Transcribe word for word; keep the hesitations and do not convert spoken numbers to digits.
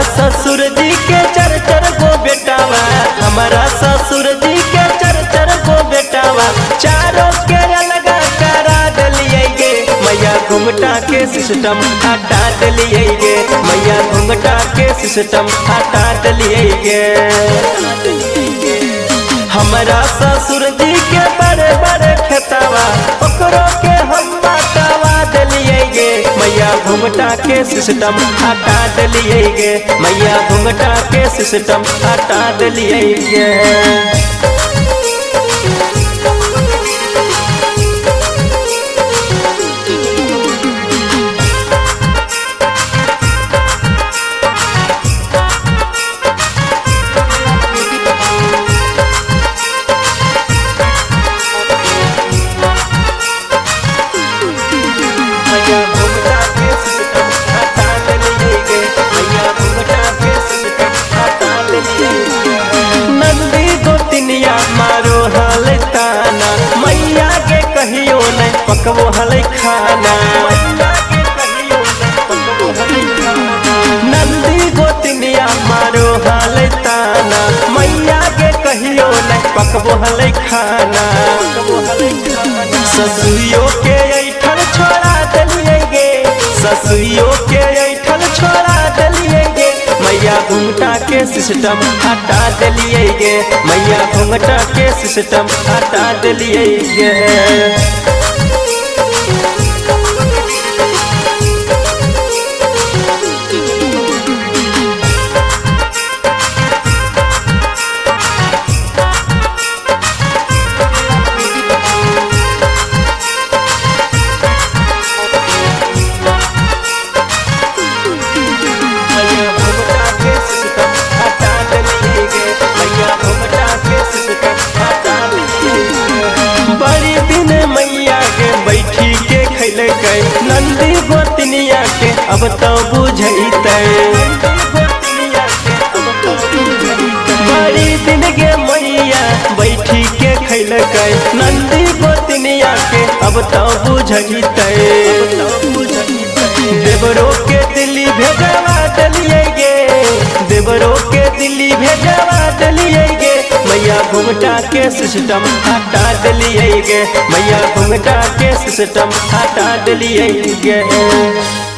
ससुर जी के चर चर गो बेटावा, हमारा ससुर जी के चर चर गो बेटावा, चारों के लगा करा दिलिए गे, मैया घुंघटा के सिस्टम हटा दिलिए गे, मैया घुंघटा के सिस्टम हटा दिलिए गे। हमारा ससुर जी के बड़े बड़े खेतवा, ओकरो के हम बाटवा दिलिए गे, मैया घुंघटा के सिस्टम हटा दिलिए गे, मैया घुंघटा के सिस्टम हटा दिलिए गे। मारो हल ताना, मैया के कहियो नहीं पकवो हल खाना, नंदी गोतनिया मारो हल ताना, मैया के कहियो नहीं पकवो हल खाना। ससुरियों के ऐठन छोड़ा दिलिए गे, ससुरियों के ऐठन छोड़ा दिलिए गे, मैया घुंघटा के सिस्टम हटा दिलिए गे, मैया घुंघटा के सिस्टम हटा दिलिए गे। नंदी गोतनिया के अब तो बुझैते, बड़ी दिन के मैया बैठी के खैलकै, नंदी गोतनिया के अब तो बुझैते। देवरो के दिल्ली भेजवा दिलिए गे, देवरो के दिल्ली भेजवा दिलिए गे, मैया घुंघटा के सिस्टम हटा दिलिए गे, मैया घुंघटा के सिस्टम हटा दिलिए गे।